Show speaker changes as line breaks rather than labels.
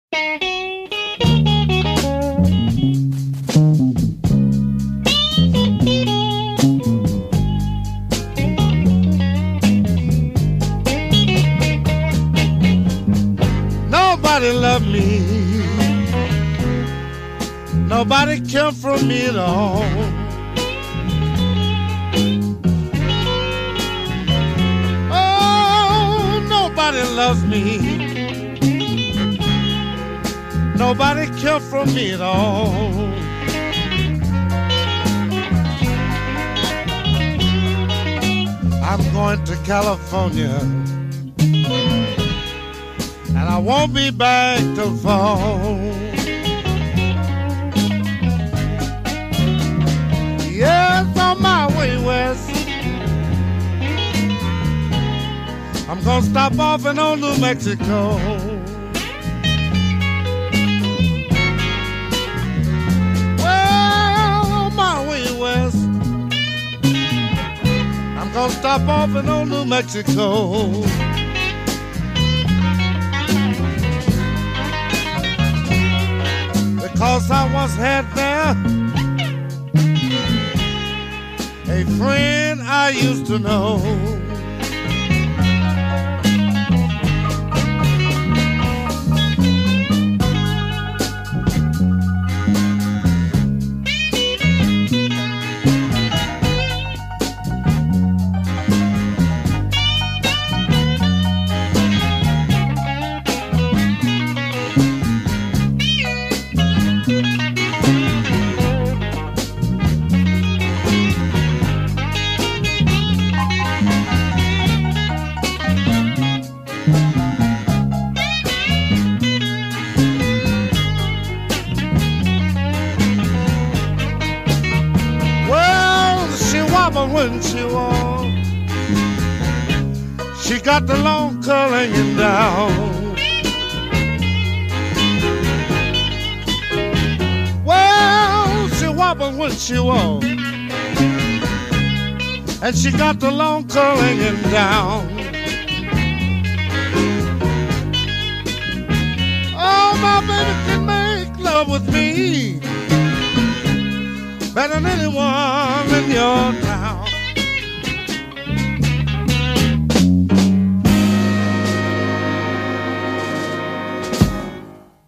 Nobody loved me. Nobody cared for me at all. Oh, nobody loves me. Nobody cared for me at all. I'm going to California, and I won't be back till fall. Yes, on my way west, I'm gonna stop off in old New Mexico. Well, on my way west, I'm gonna stop off in old New Mexico. Because I once had there a friend I used to know. When she walked, she got the long curl hanging down. Well, she wobbled when she walked, and she got the long curl hanging down. Oh, my baby can make love with me better than anyone in your town.